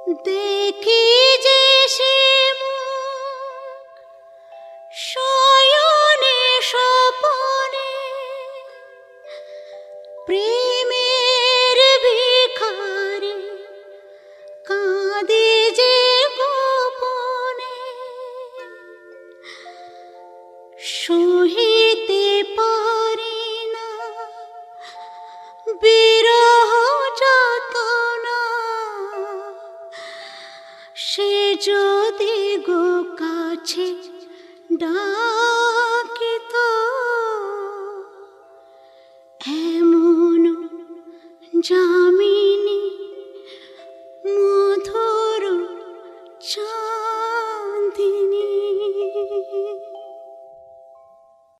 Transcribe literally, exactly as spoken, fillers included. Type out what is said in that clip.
দেখি যে সে মুখ শয়নে স্বপনে, প্রেমের ভিখারি কাঁদে যে গোপনে। সহিতে পারি না বিরহ যাতনা, সে যদি গো কাছে ডাকিত, এমন জামি